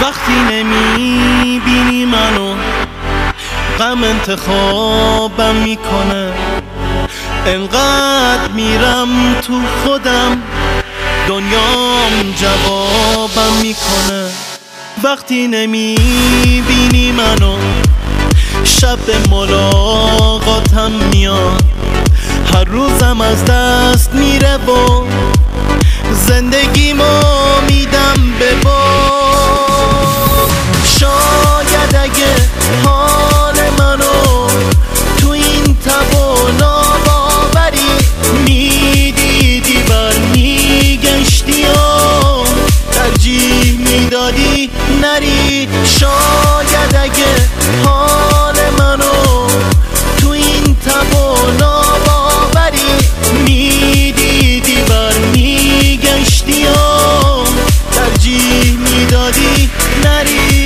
وقتی نمیبینی منو غم انتخابم میکنه، انقدر میرم تو خودم دنیام جوابم میکنه. وقتی نمیبینی منو شب به ملاقاتم میاد، هر روزم از دست میره و زندگیمو میدم به باد. شاید اگه حال منو تو این تب و ناباوری میدیدی برمیگشتی و ترجیح میدادی نری. شاید اگه حال منو تو این تب و ناباوری میدیدی برمیگشتی و ترجیح میدادی نری.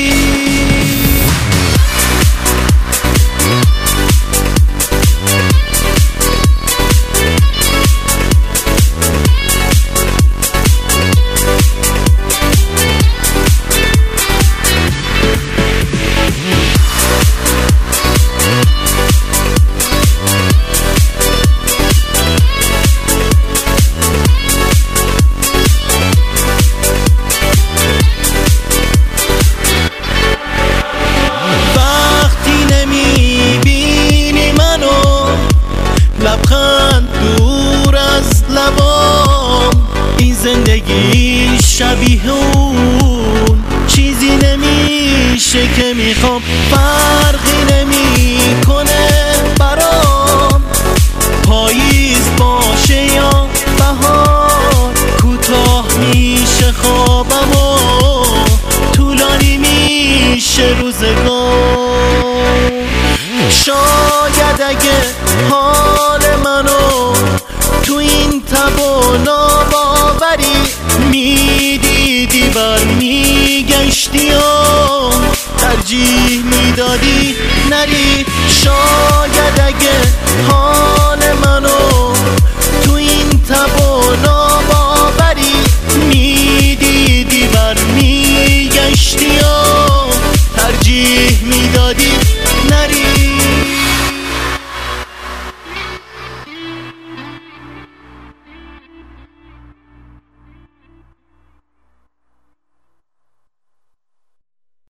لبخند دور از لبام، این زندگی شبیه اون چیزی نمیشه که میخوام. فرقی نمیکنه برام پاییز باشه یا بهار، کوتاه میشه خوابم و طولانی میشه روزگار. شاید اگه حال منو تو این تب و ناباوری میدیدی برمیگشتی و ترجیح میدادی نری. شاید اگه حال منو تو این تب و ناباوری میدیدی برمیگشتی و ترجیح میدادی نری.